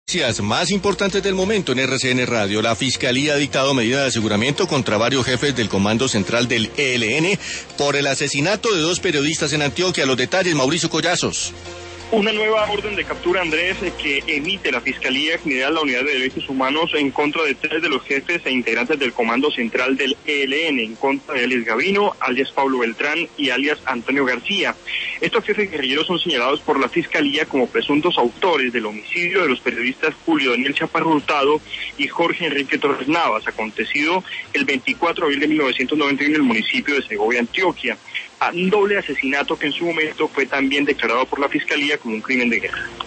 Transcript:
Noticias más importantes del momento en RCN Radio. La Fiscalía ha dictado medida de aseguramiento contra varios jefes del Comando Central del ELN por el asesinato de 2 periodistas en Antioquia. Los detalles, Mauricio Collazos. Una nueva orden de captura, Andrés, que emite la Fiscalía General de la Unidad de Derechos Humanos en contra de 3 de los jefes e integrantes del Comando Central del ELN, en contra de alias Gavino, alias Pablo Beltrán y alias Antonio García. Estos jefes guerrilleros son señalados por la Fiscalía como presuntos autores del homicidio de los periodistas Julio Daniel Chaparro Hurtado y Jorge Enrique Torres Navas, acontecido el 24 de abril de 1991 en el municipio de Segovia, Antioquia. Un doble asesinato que en su momento fue también declarado por la Fiscalía como un crimen de guerra.